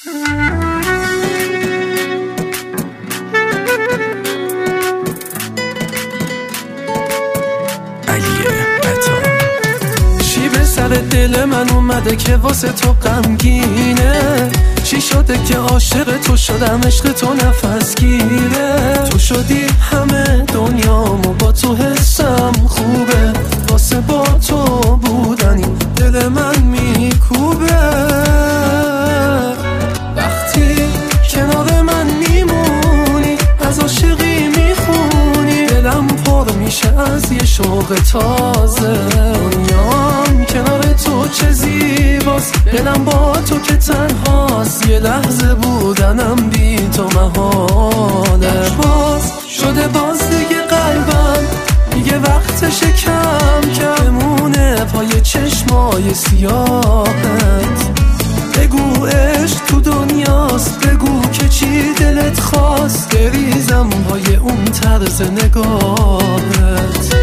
دل من اومده که واسه تو غمگینه، چی شده که عاشق تو شدم، عشق تو نفس گیره. تو شدی همه دنیامو، با تو حسم خوبه، واسه با تو بودنی دل من میکوبه. وقتی کنار من میمونی، از عاشقی میخونی، دلم پر میشه از یه شوق تازه. دنیام کنار تو چه زیباست، دلم با تو که تنهاست، یه لحظه بودنم بی تو محاله. باز شده باز دیگه قلبم میگه وقتش کم کم بمونه پای چشمای سیاهت. بگو عشق تو دنیاست، بگو که چی دلت خواست، بریزم پای اون طرز نگاهت.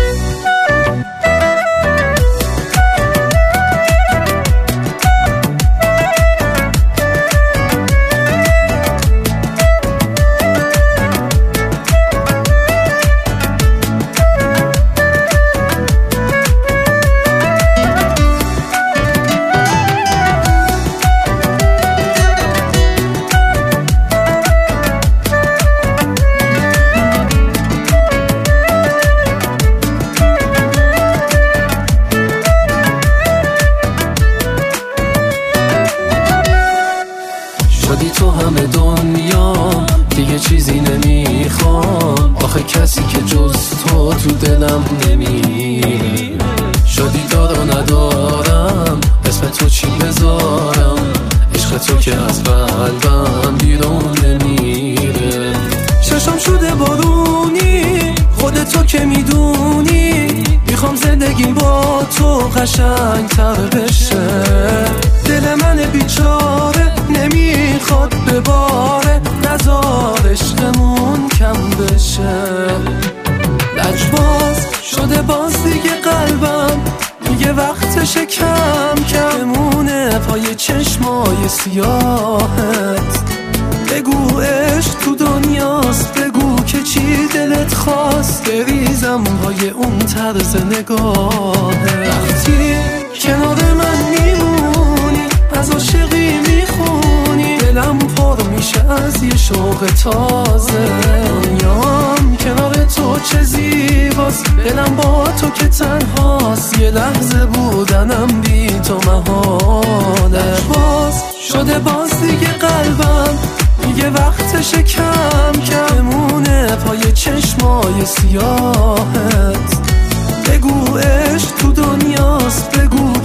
شدی تو همه دنیا، دیگه چیزی نمیخوام، آخه کسی که جز تو تو دلم نمیره. شدی دار و ندارم، اسم تو چی بذارم، عشق تو که از قلبم بیرون نمیره. چشم شده بارونی، خودتو که میدونی، میخوام زندگی با تو قشنگ تر بشه. دل من بیچاره نمیخواد بباره، نذار عشقمون کم بشه. لجباز شده باز دیگه قلبم میگه وقتش کم کم بمونه پای چشمای سیاهت. بگو عشق تو دنیاست، بگو که چی دلت خواست، بریزم پای اون طرز نگاهت. وقتی کنار من میمونی، از عاشقی میخونی، دلم پر میشه از یه شوق تازه. دنیام کنار تو چه زیباست، دلم با تو که تنهاست، یه لحظه بودنم بی تو محاله. باز شده باز دیگه قلبم میگه وقتش کم کم بمونه پای چشمای سیاهت. بگو عشق تو دنیاست، بگو